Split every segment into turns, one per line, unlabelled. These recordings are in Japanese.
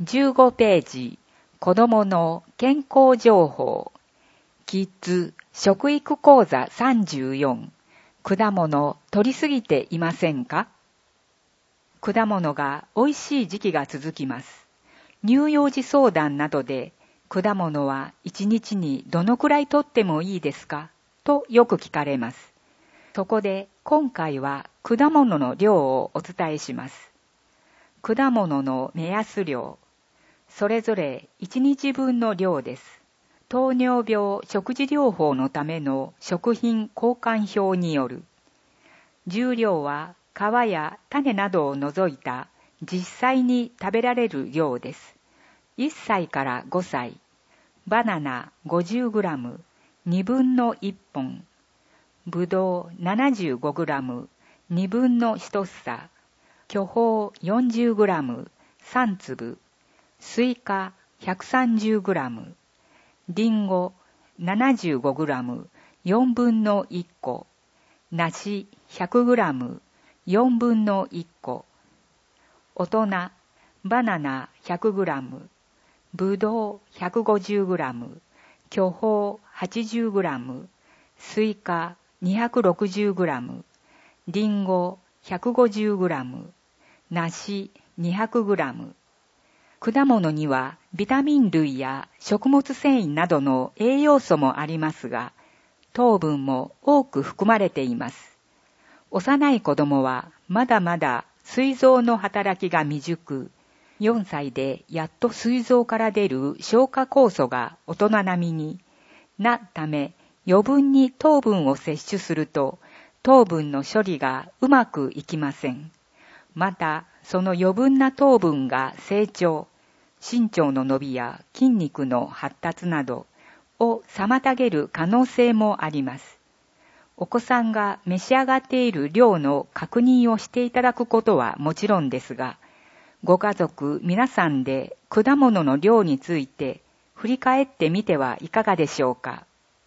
15ページ、子供の健康情報。キッズ食育講座34。果物取りすぎていませんか？果物が美味しい時期が続きます。乳幼児相談などで、果物は1日にどのくらい取ってもいいですかとよく聞かれます。そこで今回は果物の量をお伝えします。果物の目安量。それぞれ1日分の量です。糖尿病食事療法のための食品交換表による。重量は皮や種などを除いた実際に食べられる量です。1歳から5歳。バナナ 50g、2分の1本。ぶどう 75g、2分の1房。巨峰 40g、3粒。スイカ 130g。リンゴ 75g、4分の1個。梨 100g、4分の1個。大人、バナナ 100g、ぶどう 150g、巨峰 80g、スイカ 260g、リンゴ 150g、梨 200g。果物にはビタミン類や食物繊維などの栄養素もありますが、糖分も多く含まれています。幼い子供はまだまだ膵臓の働きが未熟、4歳でやっと膵臓から出る消化酵素が大人並みになため、余分に糖分を摂取すると糖分の処理がうまくいきません。また、その余分な糖分が成長、身長の伸びや筋肉の発達などを妨げる可能性もあります。お子さんが召し上がっている量の確認をしていただくことはもちろんですが、ご家族皆さんで果物の量について振り返ってみてはいかがでしょうか。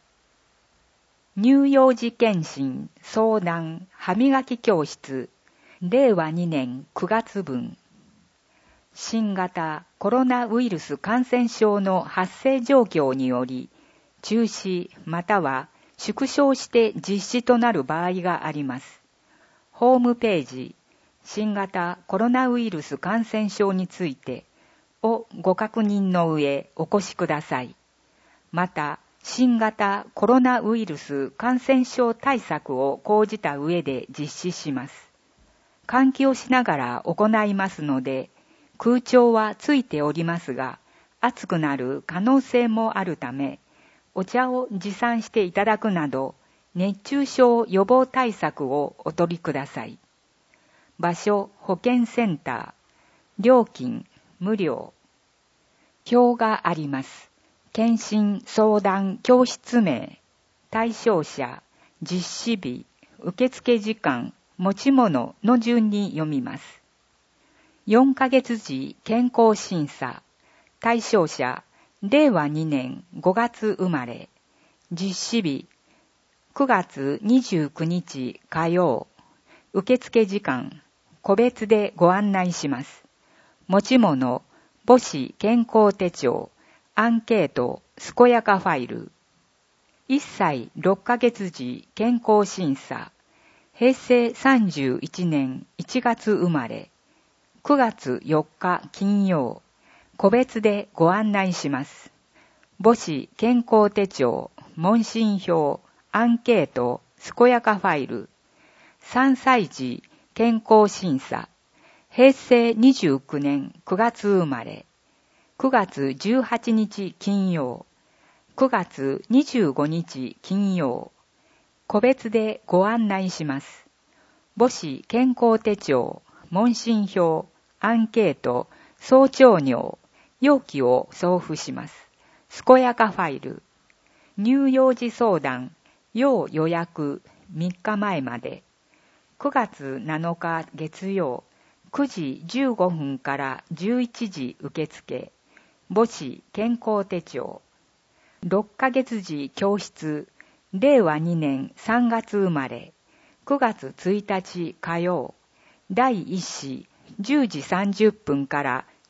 乳幼児検診相談歯磨き教室令和2年9月分。新型コロナウイルス感染症の発生状況により、中止または縮小して実施となる場合があります。ホームページ、新型コロナウイルス感染症についてをご確認の上お越しください。また、新型コロナウイルス感染症対策を講じた上で実施します。換気をしながら行いますので、空調はついておりますが、暑くなる可能性もあるため、お茶を持参していただくなど、熱中症予防対策をお取りください。場所、保健センター。料金、無料。表があります。検診、相談、教室名。対象者、実施日、受付時間、持ち物の順に読みます。4ヶ月時健康審査。対象者、令和2年5月生まれ。実施日、9月29日火曜。受付時間、個別でご案内します。持ち物、母子健康手帳、アンケート、健やかファイル。1歳6ヶ月時健康審査。平成31年1月生まれ。9月4日金曜。個別でご案内します。母子健康手帳、問診票、アンケート、健やかファイル。3歳児健康審査。平成29年9月生まれ。9月18日金曜。9月25日金曜。個別でご案内します。母子健康手帳、問診票、アンケート、総長尿、容器を送付します。健やかファイル。乳幼児相談、要予約3日前まで。9月7日月曜、9時15分から11時受付。母子健康手帳。6ヶ月時教室、令和2年3月生まれ。9月1日火曜。第1子10時30分から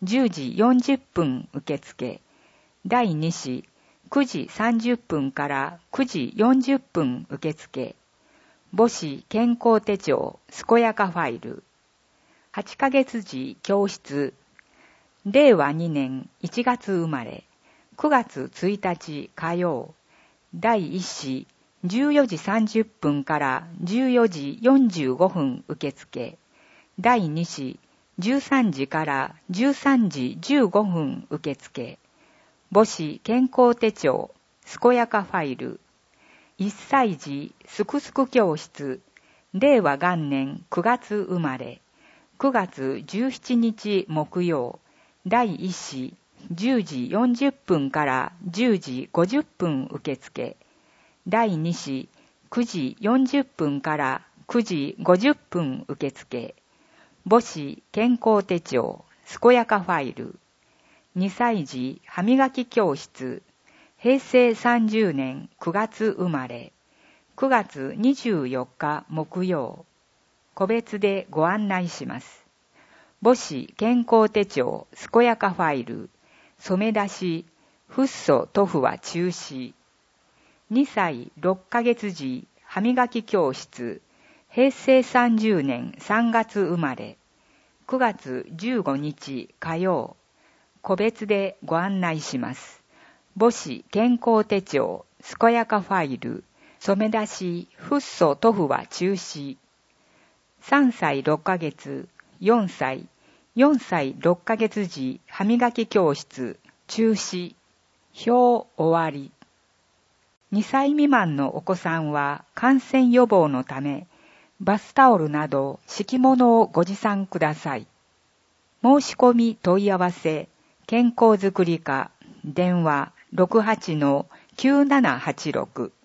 10時40分受付。第2子9時30分から9時40分受付。母子健康手帳健やかファイル。8ヶ月児教室。令和2年1月生まれ。9月1日火曜。第1子14時30分から14時45分受付。第2子13時から13時15分受付。母子健康手帳健やかファイル。1歳児すくすく教室。令和元年9月生まれ。9月17日木曜。第1子10時40分から10時50分受付。第2子9時40分から9時50分受付。母子健康手帳健やかファイル。2歳児歯磨き教室。平成30年9月生まれ。9月24日木曜。個別でご案内します。母子健康手帳健やかファイル。染め出し、フッ素塗布は中止。2歳6ヶ月児歯磨き教室。平成30年3月生まれ。9月15日火曜。個別でご案内します。母子健康手帳健やかファイル。染め出し、フッ素塗布は中止。3歳6ヶ月、4歳6ヶ月児歯磨き教室中止。表終わり。2歳未満のお子さんは感染予防のため、バスタオルなど敷物をご持参ください。申し込み問い合わせ、健康づくり課、電話 68-9786